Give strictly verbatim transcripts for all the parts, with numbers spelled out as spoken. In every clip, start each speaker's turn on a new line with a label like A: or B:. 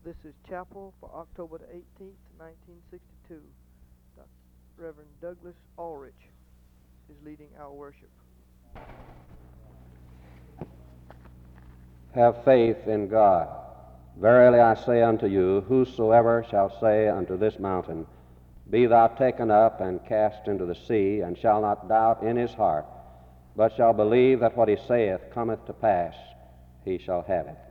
A: This is chapel for October the eighteenth, nineteen sixty-two. Doctor Reverend Douglas Ulrich is leading our worship.
B: Have faith in God. Verily I say unto you, whosoever shall say unto this mountain, Be thou taken up and cast into the sea, and shall not doubt in his heart, but shall believe that what he saith cometh to pass, he shall have it.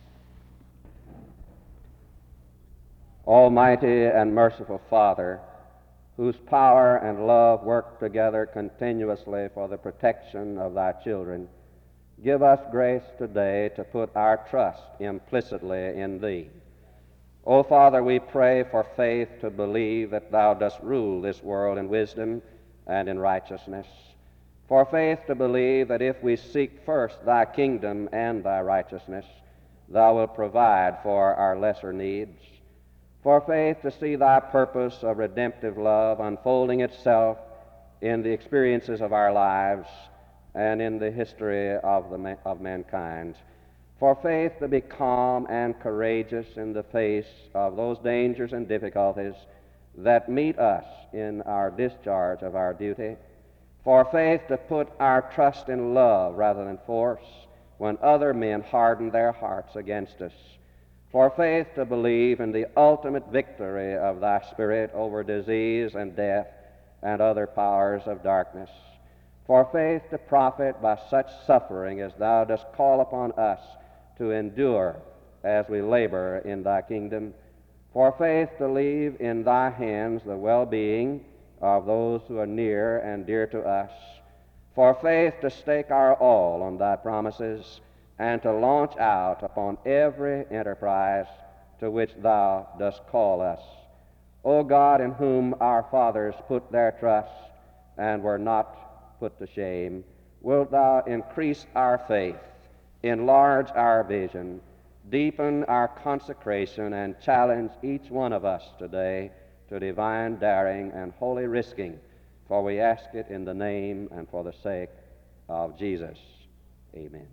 B: Almighty and merciful Father, whose power and love work together continuously for the protection of thy children, give us grace today to put our trust implicitly in thee. O Father, we pray for faith to believe that thou dost rule this world in wisdom and in righteousness, for faith to believe that if we seek first thy kingdom and thy righteousness, thou wilt provide for our lesser needs, for faith to see thy purpose of redemptive love unfolding itself in the experiences of our lives and in the history of, the ma- of mankind, for faith to be calm and courageous in the face of those dangers and difficulties that meet us in our discharge of our duty, for faith to put our trust in love rather than force when other men harden their hearts against us, for faith to believe in the ultimate victory of thy Spirit over disease and death and other powers of darkness, for faith to profit by such suffering as thou dost call upon us to endure as we labor in thy kingdom, for faith to leave in thy hands the well-being of those who are near and dear to us, for faith to stake our all on thy promises, and to launch out upon every enterprise to which thou dost call us. O God, in whom our fathers put their trust and were not put to shame, wilt thou increase our faith, enlarge our vision, deepen our consecration, and challenge each one of us today to divine daring and holy risking, for we ask it in the name and for the sake of Jesus. Amen.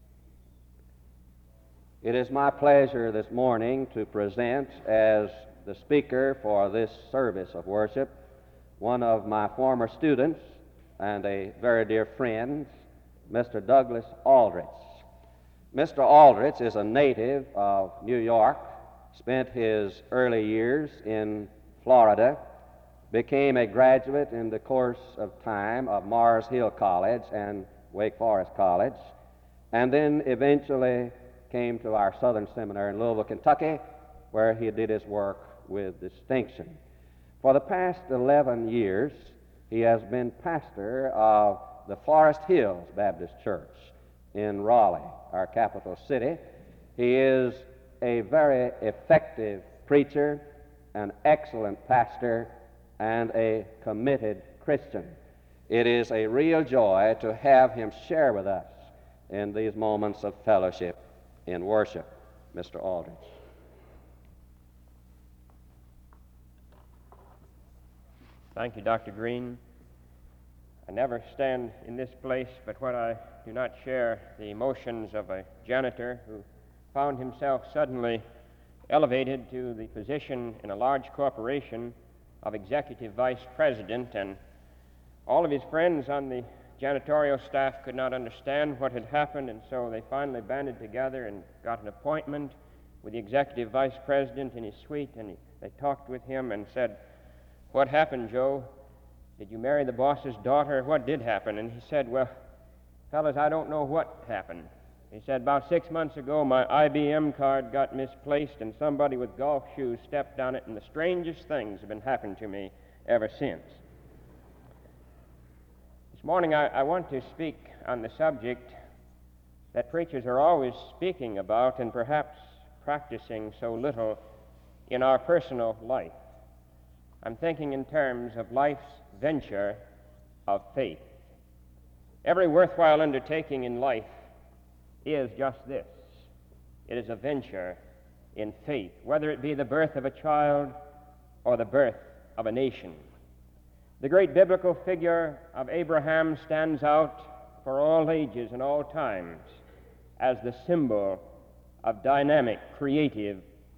B: It is my pleasure this morning to present as the speaker for this service of worship one of my former students and a very dear friend, Mister Douglas Ulrich. Mister Ulrich is a native of New York, spent his early years in Florida, became a graduate in the course of time of Mars Hill College and Wake Forest College, and then eventually came to our Southern Seminary in Louisville, Kentucky, where he did his work with distinction. For the past eleven years, he has been pastor of the Forest Hills Baptist Church in Raleigh, our capital city. He is a very effective preacher, an excellent pastor, and a committed Christian. It is a real joy to have him share with us in these moments of fellowship in worship. Mister Ulrich.
C: Thank you, Doctor Green. I never stand in this place but when I do not share the emotions of a janitor who found himself suddenly elevated to the position in a large corporation of executive vice president, and all of his friends on the janitorial staff could not understand what had happened, and so they finally banded together and got an appointment with the executive vice president in his suite, and he, they talked with him and said, "What happened, Joe? Did you marry the boss's daughter? What did happen?" And he said, "Well, fellas, I don't know what happened." He said, "About six months ago, my I B M card got misplaced, and somebody with golf shoes stepped on it, and the strangest things have been happening to me ever since." This morning, I, I want to speak on the subject that preachers are always speaking about and perhaps practicing so little in our personal life. I'm thinking in terms of life's venture of faith. Every worthwhile undertaking in life is just this. It is a venture in faith, whether it be the birth of a child or the birth of a nation. The great biblical figure of Abraham stands out for all ages and all times as the symbol of dynamic, creative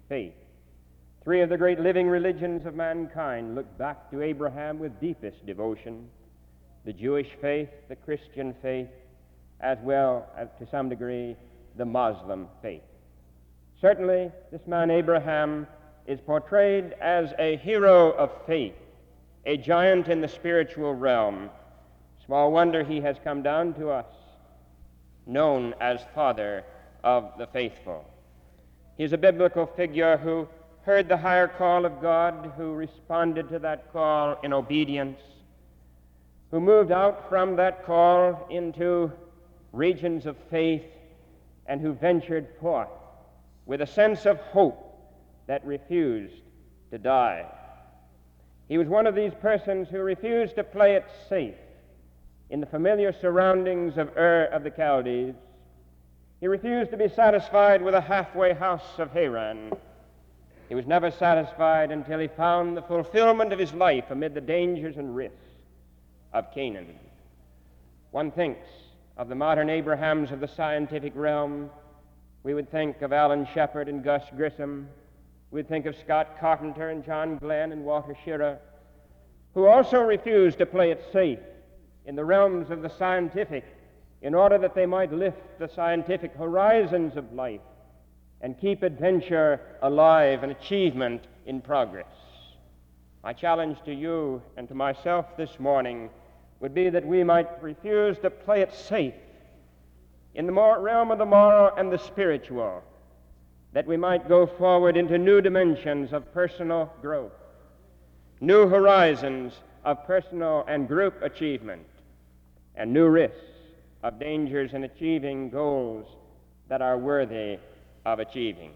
C: faith. Three of the great living religions of mankind look back to Abraham with deepest devotion: the Jewish faith, the Christian faith, as well as, to some degree, the Muslim faith. Certainly, this man Abraham is portrayed as a hero of faith, a giant in the spiritual realm. Small wonder he has come down to us, known as Father of the Faithful. He is a biblical figure who heard the higher call of God, who responded to that call in obedience, who moved out from that call into regions of faith, and who ventured forth with a sense of hope that refused to die. He was one of these persons who refused to play it safe in the familiar surroundings of Ur of the Chaldees. He refused to be satisfied with a halfway house of Haran. He was never satisfied until he found the fulfillment of his life amid the dangers and risks of Canaan. One thinks of the modern Abrahams of the scientific realm. We would think of Alan Shepard and Gus Grissom. We'd think of Scott Carpenter and John Glenn and Walter Schirra, who also refused to play it safe in the realms of the scientific in order that they might lift the scientific horizons of life and keep adventure alive and achievement in progress. My challenge to you and to myself this morning would be that we might refuse to play it safe in the more realm of the moral and the spiritual, that we might go forward into new dimensions of personal growth, new horizons of personal and group achievement, and new risks of dangers in achieving goals that are worthy of achieving.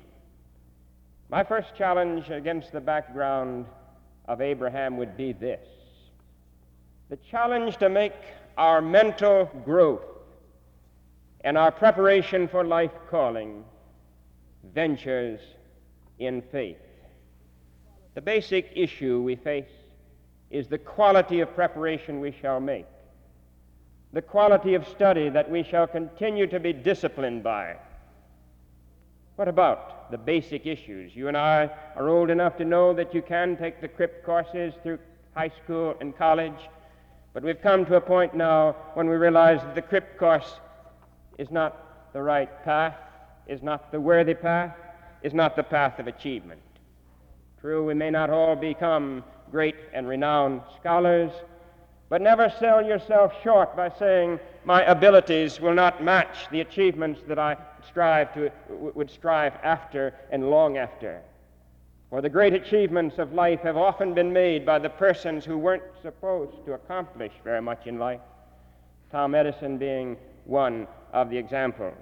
C: My first challenge against the background of Abraham would be this: the challenge to make our mental growth and our preparation for life calling ventures in faith. The basic issue we face is the quality of preparation we shall make, the quality of study that we shall continue to be disciplined by. What about the basic issues? You and I are old enough to know that you can take the C R I P courses through high school and college, but we've come to a point now when we realize that the C R I P course is not the right path, is not the worthy path, is not the path of achievement. True, we may not all become great and renowned scholars, but never sell yourself short by saying, my abilities will not match the achievements that I strive to, would strive after and long after. For the great achievements of life have often been made by the persons who weren't supposed to accomplish very much in life, Tom Edison being one of the examples.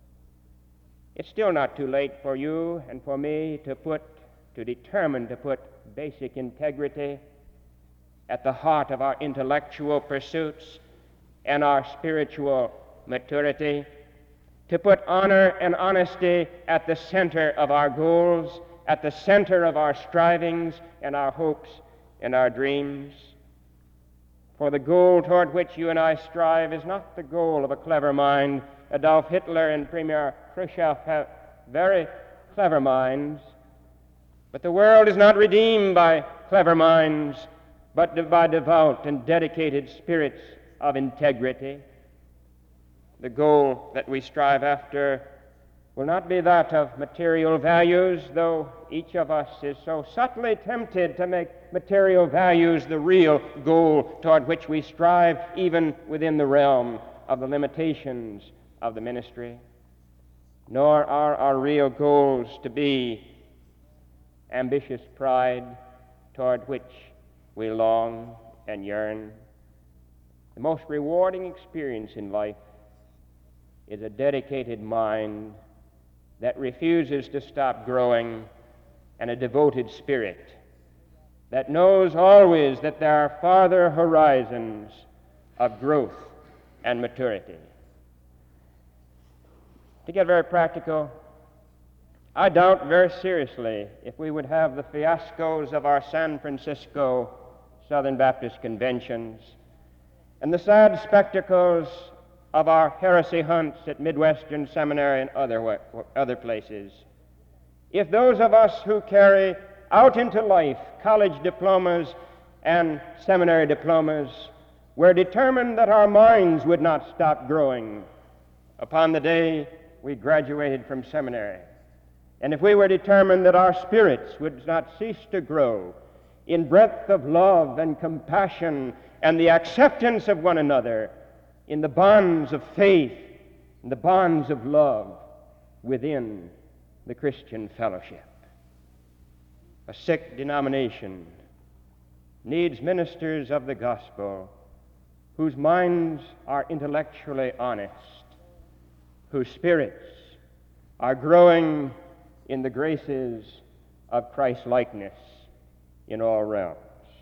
C: It's still not too late for you and for me to put, to determine to put basic integrity at the heart of our intellectual pursuits and our spiritual maturity, to put honor and honesty at the center of our goals, at the center of our strivings and our hopes and our dreams. For the goal toward which you and I strive is not the goal of a clever mind. Adolf Hitler and Premier Khrushchev have very clever minds, but the world is not redeemed by clever minds, but by devout and dedicated spirits of integrity. The goal that we strive after will not be that of material values, though each of us is so subtly tempted to make material values the real goal toward which we strive, even within the realm of the limitations of the ministry. Nor are our real goals to be ambitious pride toward which we long and yearn. The most rewarding experience in life is a dedicated mind that refuses to stop growing, and a devoted spirit that knows always that there are farther horizons of growth and maturity. To get very practical, I doubt very seriously if we would have the fiascos of our San Francisco Southern Baptist conventions and the sad spectacles of our heresy hunts at Midwestern Seminary and other, other places, if those of us who carry out into life college diplomas and seminary diplomas were determined that our minds would not stop growing upon the day we graduated from seminary, and if we were determined that our spirits would not cease to grow in breadth of love and compassion and the acceptance of one another in the bonds of faith and the bonds of love within the Christian fellowship. A sick denomination needs ministers of the gospel whose minds are intellectually honest, whose spirits are growing in the graces of Christ-likeness in all realms.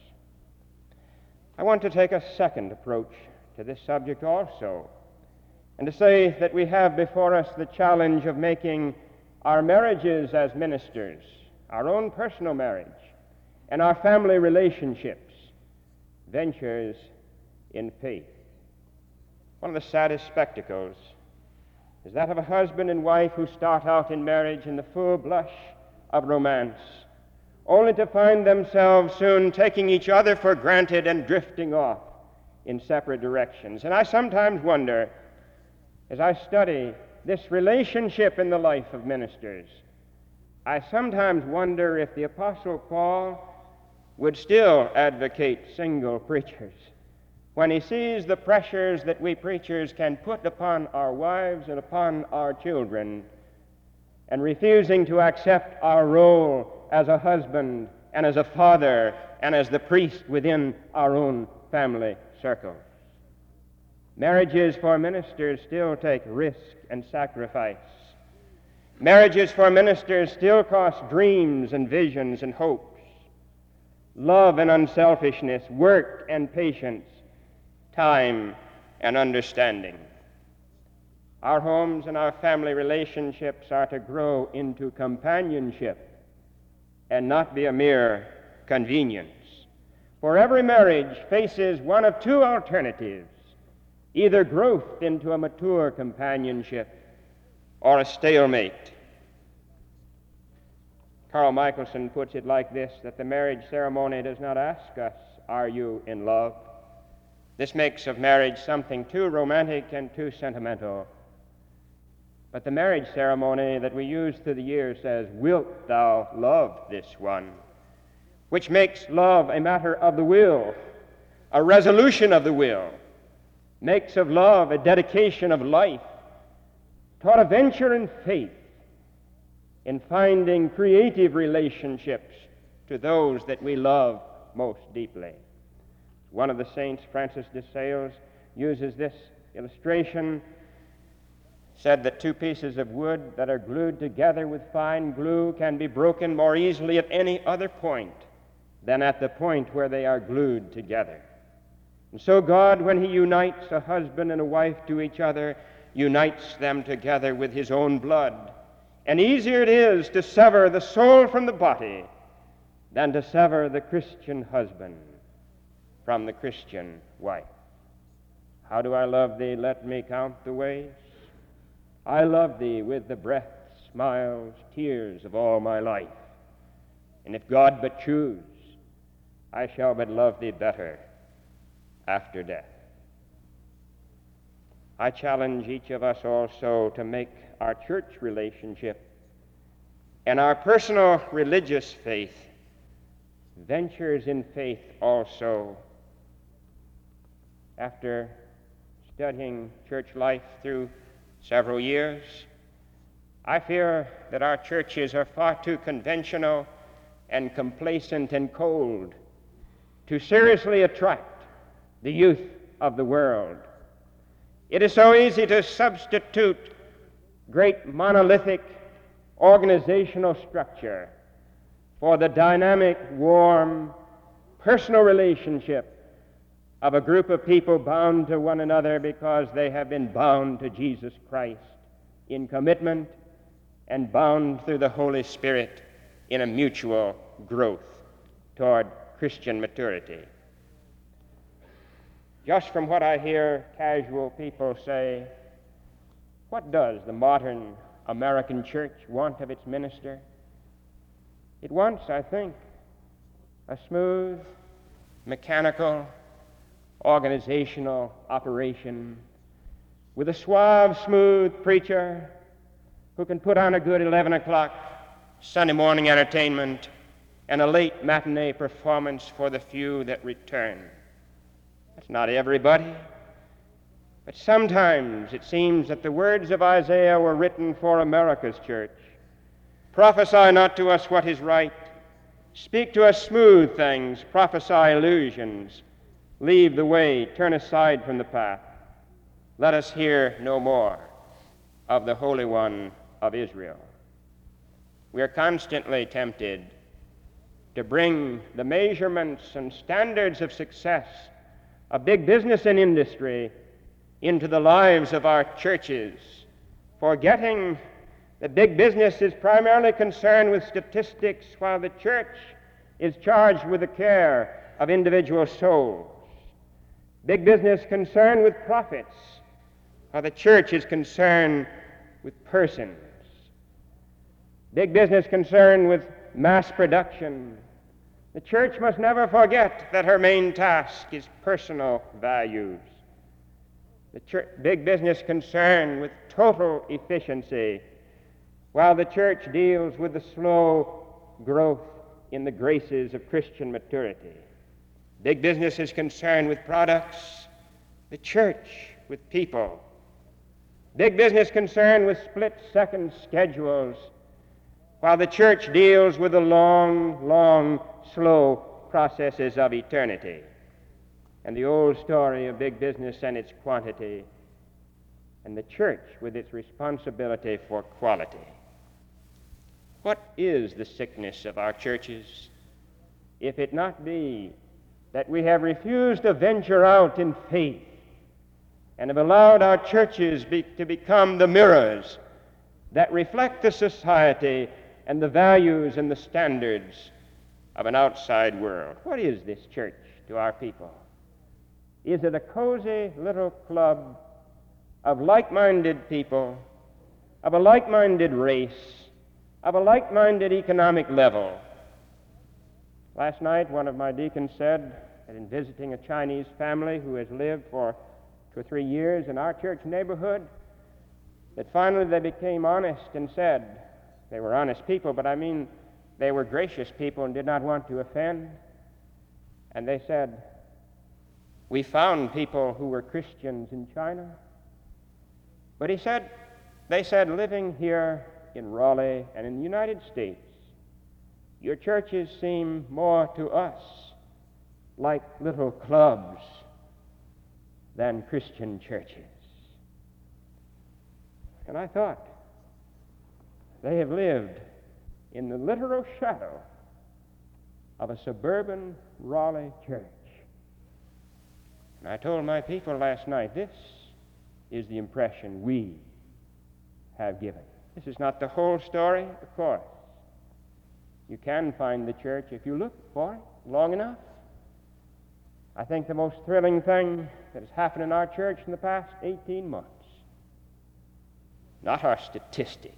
C: I want to take a second approach to this subject also, and to say that we have before us the challenge of making our marriages as ministers, our own personal marriage, and our family relationships ventures in faith. One of the saddest spectacles is that of a husband and wife who start out in marriage in the full blush of romance, only to find themselves soon taking each other for granted and drifting off in separate directions. And I sometimes wonder, as I study this relationship in the life of ministers, I sometimes wonder if the Apostle Paul would still advocate single preachers when he sees the pressures that we preachers can put upon our wives and upon our children, and refusing to accept our role as a husband and as a father and as the priest within our own family circles. Marriages for ministers still take risk and sacrifice. Marriages for ministers still cost dreams and visions and hopes, love and unselfishness, work and patience, time and understanding. Our homes and our family relationships are to grow into companionship and not be a mere convenience. For every marriage faces one of two alternatives: either growth into a mature companionship or a stalemate. Carl Michelson puts it like this, that the marriage ceremony does not ask us, "Are you in love?" This makes of marriage something too romantic and too sentimental. But the marriage ceremony that we use through the years says, "Wilt thou love this one?" which makes love a matter of the will, a resolution of the will, makes of love a dedication of life, taught a venture in faith in finding creative relationships to those that we love most deeply. One of the saints, Francis de Sales, uses this illustration, said that two pieces of wood that are glued together with fine glue can be broken more easily at any other point than at the point where they are glued together. And so God, when he unites a husband and a wife to each other, unites them together with his own blood. And easier it is to sever the soul from the body than to sever the Christian husband from the Christian wife. How do I love thee? Let me count the ways. I love thee with the breath, smiles, tears of all my life. And if God but choose, I shall but love thee better after death. I challenge each of us also to make our church relationship and our personal religious faith ventures in faith also. After studying church life through several years, I fear that our churches are far too conventional and complacent and cold to seriously attract the youth of the world. It is so easy to substitute great monolithic organizational structure for the dynamic, warm, personal relationship of a group of people bound to one another because they have been bound to Jesus Christ in commitment and bound through the Holy Spirit in a mutual growth toward Christian maturity. Just from what I hear casual people say, what does the modern American church want of its minister? It wants, I think, a smooth, mechanical, organizational operation with a suave, smooth preacher who can put on a good eleven o'clock Sunday morning entertainment and a late matinee performance for the few that return. That's not everybody. But sometimes it seems that the words of Isaiah were written for America's church. Prophesy not to us what is right. Speak to us smooth things. Prophesy illusions. Leave the way. Turn aside from the path. Let us hear no more of the Holy One of Israel. We are constantly tempted to bring the measurements and standards of success of big business and industry into the lives of our churches, forgetting that big business is primarily concerned with statistics while the church is charged with the care of individual souls. Big business concerned with profits while the church is concerned with persons. Big business concerned with mass production. The church must never forget that her main task is personal values. The church, big business concerned with total efficiency, while the church deals with the slow growth in the graces of Christian maturity. Big business is concerned with products, the church with people. Big business concerned with split-second schedules, while the church deals with the long, long, slow processes of eternity. And the old story of big business and its quantity, and the church with its responsibility for quality. What is the sickness of our churches, if it not be that we have refused to venture out in faith and have allowed our churches be, to become the mirrors that reflect the society and the values and the standards of an outside world? What is this church to our people? Is it a cozy little club of like-minded people, of a like-minded race, of a like-minded economic level? Last night, one of my deacons said that in visiting a Chinese family who has lived for two or three years in our church neighborhood, that finally they became honest and said, they were honest people, but I mean they were gracious people and did not want to offend. And they said, we found people who were Christians in China. But he said, they said, living here in Raleigh and in the United States, your churches seem more to us like little clubs than Christian churches. And I thought, they have lived in the literal shadow of a suburban Raleigh church. And I told my people last night, this is the impression we have given. This is not the whole story, of course. You can find the church if you look for it long enough. I think the most thrilling thing that has happened in our church in the past eighteen months, not our statistics,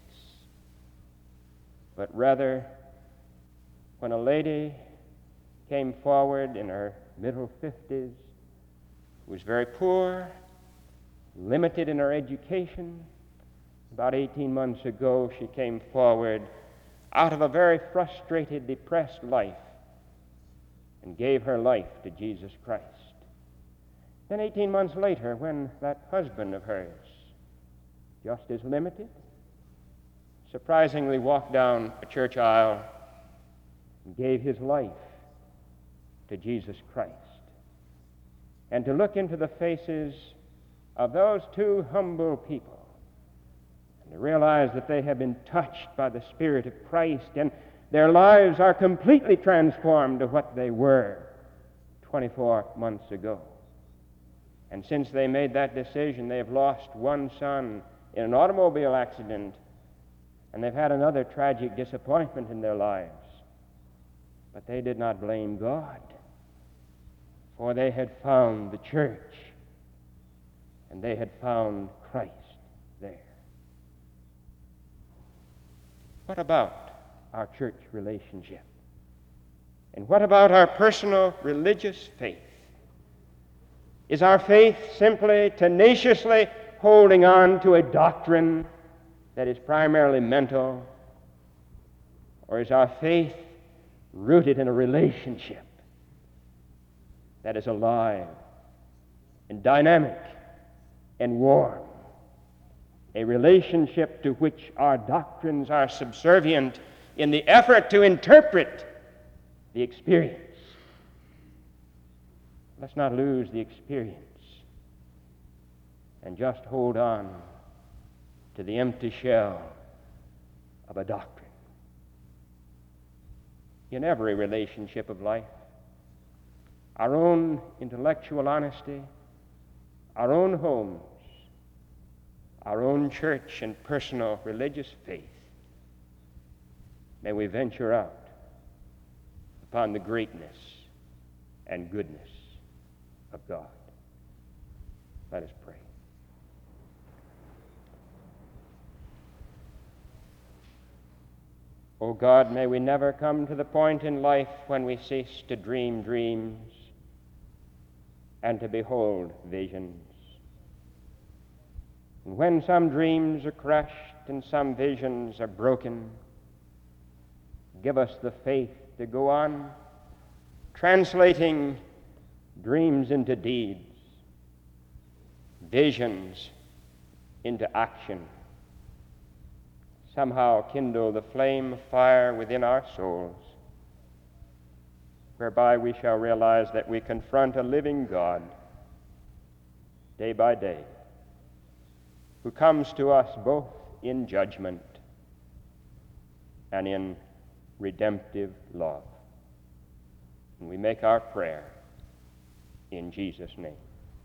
C: but rather when a lady came forward in her middle fifties, who was very poor, limited in her education. About eighteen months ago, she came forward out of a very frustrated, depressed life and gave her life to Jesus Christ. Then eighteen months later, when that husband of hers, just as limited, surprisingly walked down a church aisle and gave his life to Jesus Christ. And to look into the faces of those two humble people and to realize that they have been touched by the Spirit of Christ and their lives are completely transformed to what they were twenty-four months ago. And since they made that decision, they have lost one son in an automobile accident, and they've had another tragic disappointment in their lives. But they did not blame God, for they had found the church, and they had found Christ there. What about our church relationship? And what about our personal religious faith? Is our faith simply tenaciously holding on to a doctrine that is primarily mental? Or is our faith rooted in a relationship that is alive and dynamic and warm? A relationship to which our doctrines are subservient in the effort to interpret the experience. Let's not lose the experience and just hold on to the empty shell of a doctrine. In every relationship of life, our own intellectual honesty, our own homes, our own church and personal religious faith, may we venture out upon the greatness and goodness of God. Let us pray. O God, may we never come to the point in life when we cease to dream dreams and to behold visions. And when some dreams are crushed and some visions are broken, give us the faith to go on translating dreams into deeds, visions into action. Somehow kindle the flame of fire within our souls, whereby we shall realize that we confront a living God day by day, who comes to us both in judgment and in redemptive love. And we make our prayer in Jesus' name.